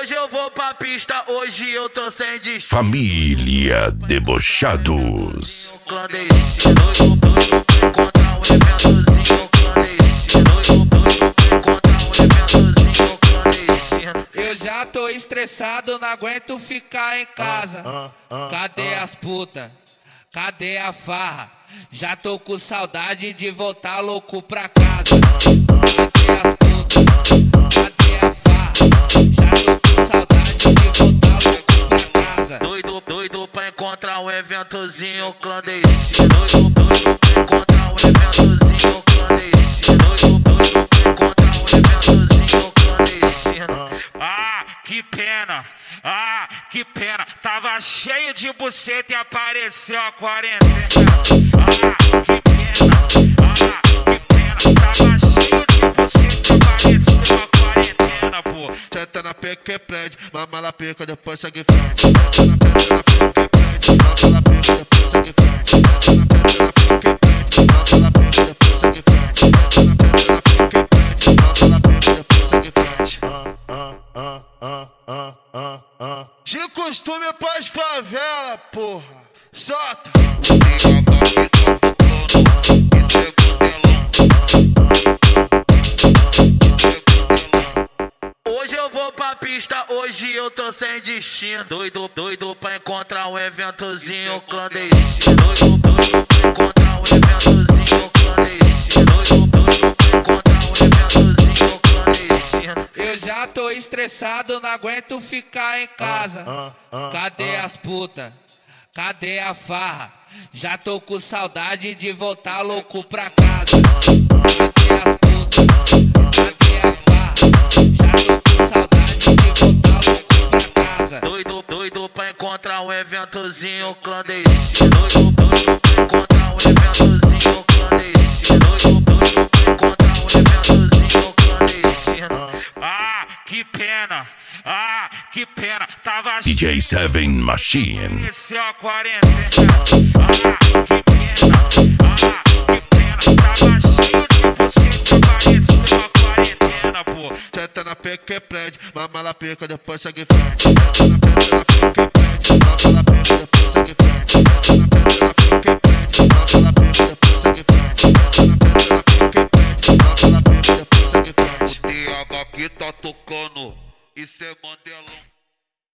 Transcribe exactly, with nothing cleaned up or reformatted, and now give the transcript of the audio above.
Hoje eu vou pra pista, hoje eu tô sem destino. Família Debochados. Clandestino, doido, doido, encontrar um eventozinho clandestino. Doido, doido, encontrar um eventozinho clandestino. Eu já tô estressado, não aguento ficar em casa. Cadê as putas? Cadê a farra? Já tô com saudade de voltar louco pra casa. Cadê as putas? Cadê a farra? Já tô com saudade de voltar louco pra casa. Doido, doido pra encontrar um eventozinho clandestino. Doido, doido pra encontrar um eventozinho clandestino. Doido, doido pra encontrar um eventozinho clandestino. Ah, que pena, ah, que pena. Tava cheio de buceta e apareceu a quarentena. Ah, que pena, ah, que pena. Tava cheio de buceta e apareceu a quarentena, pô. Senta na pica que prende, mama na pica, depois segue em frente. Senta na pica, na pica que prende, mama na pica, depois segue em frente. Senta na pica, na pica que prende, mama na pica, depois segue em frente. Senta na pica, na pica que prende, mama na pica, depois segue em frente. De costume pras favela, porra. Solta! Hoje eu vou pra pista, hoje eu tô sem destino. Doido, doido pra encontrar um eventozinho clandestino. Doido, doido pra encontrar um eventozinho clandestino. Doido, doido pra encontrar um eventozinho clandestino. Eu já tô estressado, não aguento ficar em casa. Cadê as putas? Cadê a farra? Já tô com saudade de voltar louco pra casa. Cadê as putas? Cadê a farra? Já tô com saudade de voltar louco pra casa. Doido, doido pra encontrar um eventozinho clandestino. Doido, doido pra encontrar um eventozinho clandestino. Doido, doido pra encontrar um eventozinho clandestino. Ah, que pena, ah, que pena. Tava D J Seven Machine. apareceu a quarentena. Ah, que pena, ah, que pena. Tava cheio de buceta e apareceu a quarentena, pô. Senta na pica que prende, mama na pica, depois segue em frente. Senta na pica, na pica que prende, mama na pica, depois segue em frente.